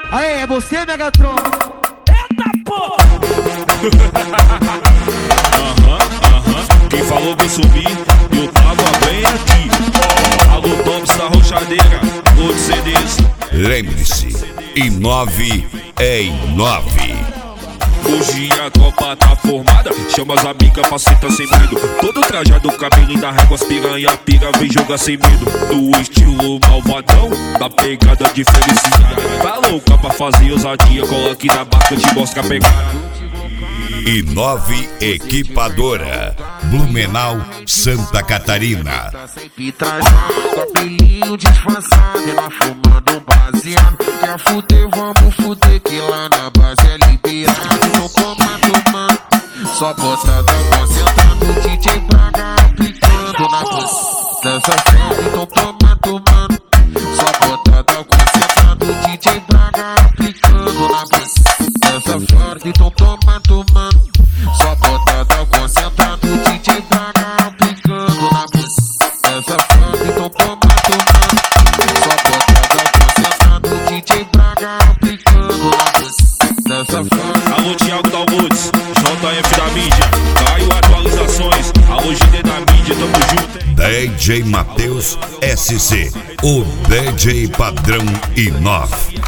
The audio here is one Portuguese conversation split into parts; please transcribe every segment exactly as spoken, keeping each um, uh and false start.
Aê, é você, Megatron? Eita porra! Aham, aham. Quem falou vou subir, eu tava bem aqui. Alô, Tops da Rochadeira, outros C Ds. Lembre-se, em nove é em nove. Hoje a tropa tá formada, chama as amigas pra sentar sem medo. Todo trajado, cabelinho na régua, as piranha, pira, vem jogar sem medo. Do estilo malvadão, da pegada de felicidade. Tá louca pra fazer ousadia, cola aqui na barca, eu te mostro a pegada. E nove Equipadora, Blumenau, Santa Catarina. Tá sempre trajado, cabelinho disfarçado, e nós fumando baseado. Quer fuder, vamos fuder, que lá na base é liberado. Não toma, tomando, só botada concentrando. D J Braga aplicando na bolsa dessa festa. Então toma, tomando, só botada concentrando. D J Braga aplicando na bolsa dessa festa. Então toma, tomando, só botada concentrando. D J Braga aplicando na bolsa dessa festa. Então toma, tomando, só botada concentrando. D J Braga aplicando na bolsa dessa festa. Alô, Thiago Dalmudes, J F da mídia, Caio atualizações. Alô, G D da mídia, tamo junto, hein? D J Matheus S C, o D J padrão I nove.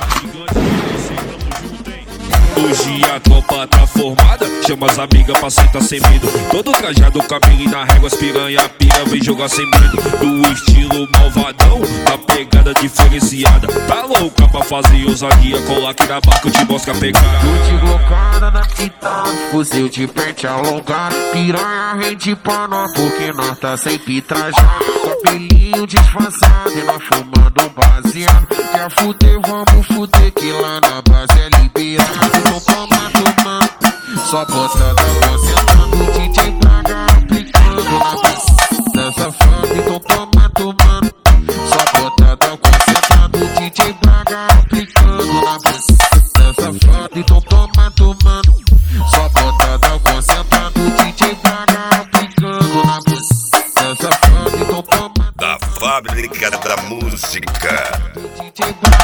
Hoje a tropa tá formada, chama as amigas pra sentar sem medo. Todo trajado, cabelinho na régua, as piranha, pira, vem jogar sem medo. Do estilo malvadão, da pegada diferenciada. Tá louca pra fazer ousadia, colar aqui na barca, eu te mostro a pegada. Tô de glocada na quinta, fuzil de pente alongado. Piranha rende pra nós, porque nós tá sempre trajado. Cabelinho disfarçado, e nós fumando baseado. Quer fuder, vamos fuder, que lá na base é liberado. Não toma, tomando, só botada concentrando. D J Braga aplicando na bolsa dessa festa. Então toma, tomando, só botada concentrando. D J Braga aplicando na bolsa dessa festa. Então toma, tomando, só botada concentrando. D J Braga aplicando na bolsa dessa festa. Então toma, Da fábrica da música. D J Braga